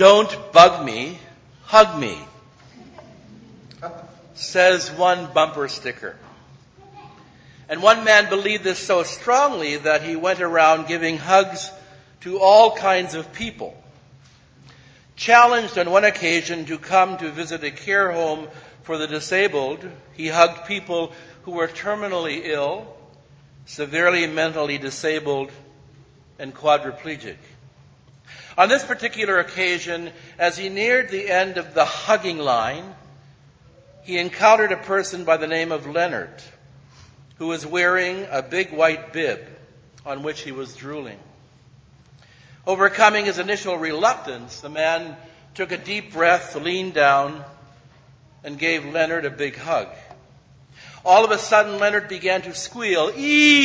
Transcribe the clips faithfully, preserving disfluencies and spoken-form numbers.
"Don't bug me, hug me," says one bumper sticker. And one man believed this so strongly that he went around giving hugs to all kinds of people. Challenged on one occasion to come to visit a care home for the disabled, he hugged people who were terminally ill, severely mentally disabled, and quadriplegic. On this particular occasion, as he neared the end of the hugging line, he encountered a person by the name of Leonard, who was wearing a big white bib on which he was drooling. Overcoming his initial reluctance, the man took a deep breath, leaned down, and gave Leonard a big hug. All of a sudden, Leonard began to squeal,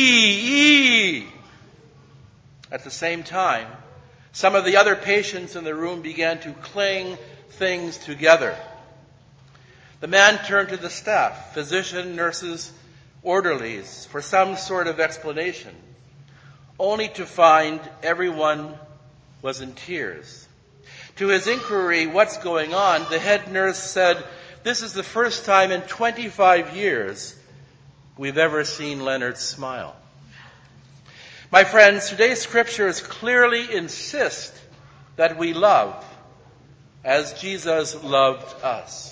"Ee, ee!" At the same time, some of the other patients in the room began to clang things together. The man turned to the staff, physician, nurses, orderlies, for some sort of explanation, only to find everyone was in tears. To his inquiry, "What's going on?" the head nurse said, "This is the first time in twenty-five years we've ever seen Leonard smile." My friends, today's scriptures clearly insist that we love as Jesus loved us.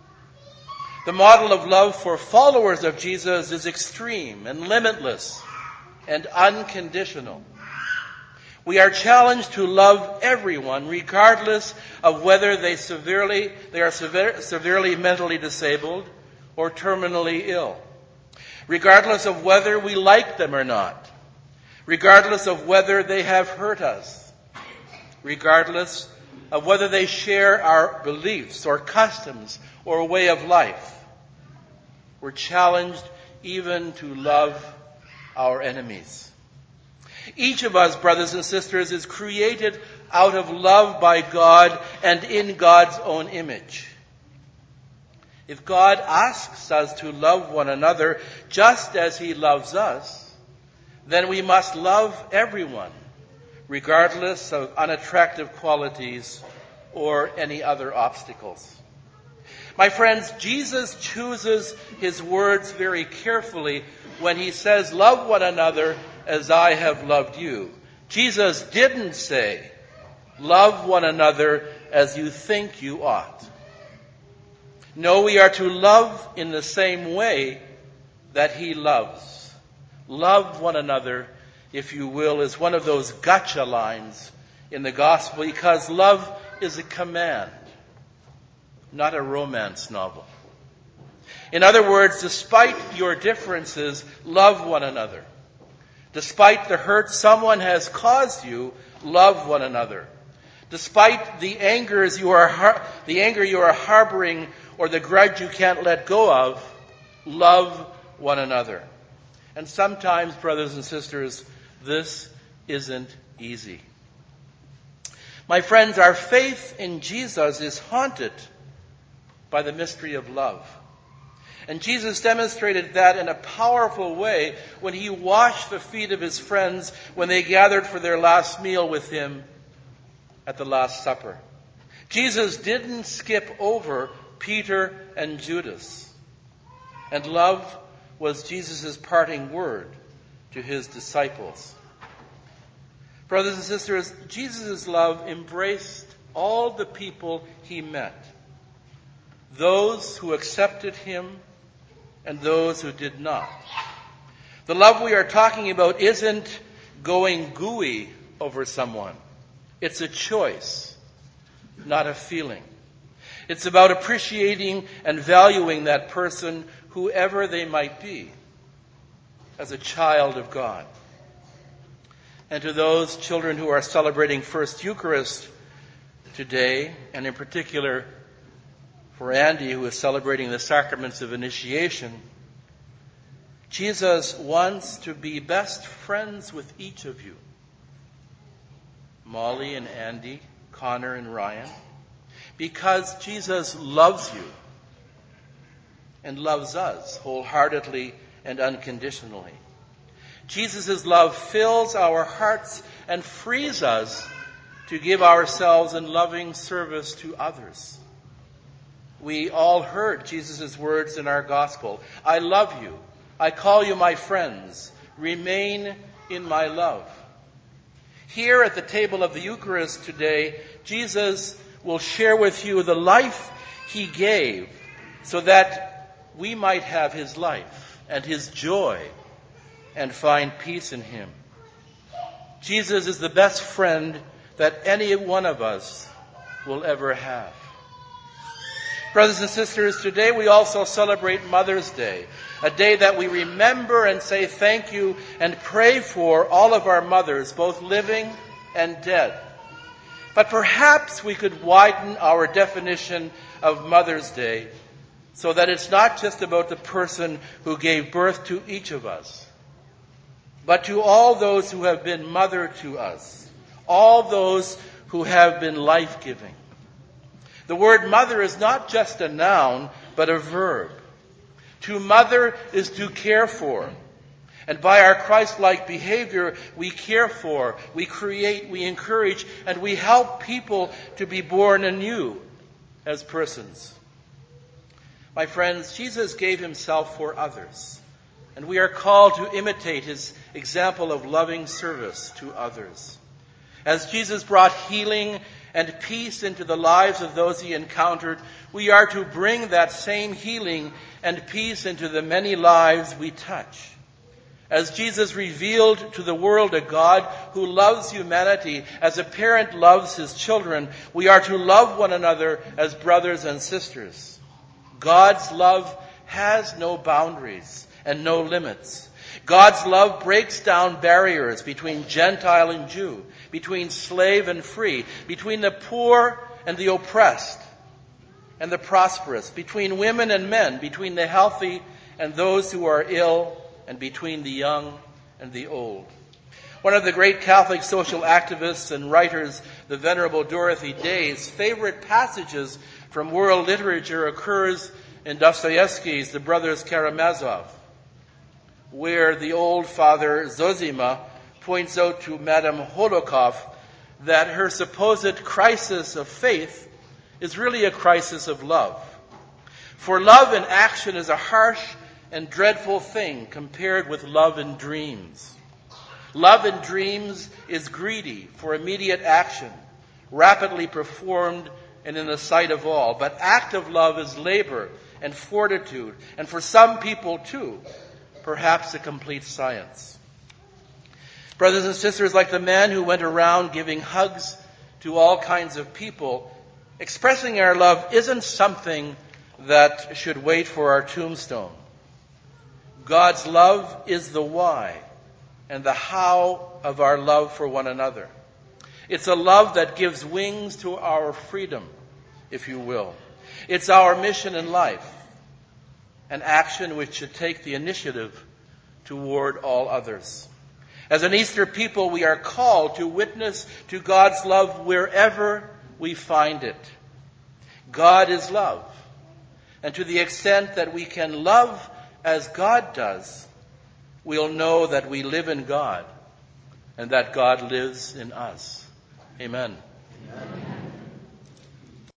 The model of love for followers of Jesus is extreme and limitless and unconditional. We are challenged to love everyone, regardless of whether they severely they are sever, severely mentally disabled or terminally ill, regardless of whether we like them or not, regardless of whether they have hurt us, regardless of whether they share our beliefs or customs or way of life. We're challenged even to love our enemies. Each of us, brothers and sisters, is created out of love by God and in God's own image. If God asks us to love one another just as He loves us, then we must love everyone, regardless of unattractive qualities or any other obstacles. My friends, Jesus chooses His words very carefully when He says, "Love one another as I have loved you." Jesus didn't say, "Love one another as you think you ought." No, we are to love in the same way that He loves. Love one another, if you will, is one of those gotcha lines in the gospel, because love is a command, not a romance novel. In other words, despite your differences, love one another. Despite the hurt someone has caused you, love one another. Despite the angers you are har- the anger you are harboring or the grudge you can't let go of, love one another. And sometimes, brothers and sisters, this isn't easy. My friends, our faith in Jesus is haunted by the mystery of love. And Jesus demonstrated that in a powerful way when He washed the feet of His friends when they gathered for their last meal with Him at the Last Supper. Jesus didn't skip over Peter and Judas. And love was Jesus' parting word to His disciples. Brothers and sisters, Jesus' love embraced all the people He met. Those who accepted Him and those who did not. The love we are talking about isn't going gooey over someone. It's a choice, not a feeling. It's about appreciating and valuing that person, whoever they might be, as a child of God. And to those children who are celebrating First Eucharist today, and in particular for Andy, who is celebrating the sacraments of initiation, Jesus wants to be best friends with each of you. Molly and Andy, Connor and Ryan, because Jesus loves you and loves us wholeheartedly and to give ourselves in loving service to others. We all heard Jesus' words in our gospel. I love you. I call you my friends. Remain in my love. Here at the table of the Eucharist today, Jesus will share with you the life he gave so that we might have his life and his joy and find peace in him. Jesus is the best friend that any one of us will ever have. Brothers and sisters, today we also celebrate Mother's Day, a day that we remember and say thank you and pray for all of our mothers, both living and dead. But perhaps we could widen our definition of Mother's Day so that it's not just about the person who gave birth to each of us, but to all those who have been mother to us, all those who have been life-giving. The word mother is not just a noun, but a verb. To mother is to care for. And by our Christ-like behavior, we care for, we create, we encourage, and we help people to be born anew as persons. My friends, Jesus gave himself for others, and we are called to imitate his example of loving service to others. As Jesus brought healing and peace into the lives of those he encountered, we are to bring that same healing and peace into the many lives we touch. As Jesus revealed to the world a God who loves humanity as a parent loves his children, we are to love one another as brothers and sisters. God's love has no boundaries and no limits. God's love breaks down barriers between Gentile and Jew, between slave and free, between the poor and the oppressed and the prosperous, between women and men, between the healthy and those who are ill, and between the young and the old. One of the great Catholic social activists and writers, the Venerable Dorothy Day's favorite passages from world literature occurs in Dostoevsky's The Brothers Karamazov, where the old Father Zosima points out to Madame Holocaust that her supposed crisis of faith is really a crisis of love. For love in action is a harsh and dreadful thing compared with love in dreams. Love in dreams is greedy for immediate action, rapidly performed and in the sight of all. But active love is labor and fortitude, and for some people too, perhaps a complete science. Brothers and sisters, like the man who went around giving hugs to all kinds of people, expressing our love isn't something that should wait for our tombstone. God's love is the why and the how of our love for one another. It's a love that gives wings to our freedom, if you will. It's our mission in life, an action which should take the initiative toward all others. As an Easter people, we are called to witness to God's love wherever we find it. God is love. And to the extent that we can love as God does, we'll know that we live in God and that God lives in us. Amen.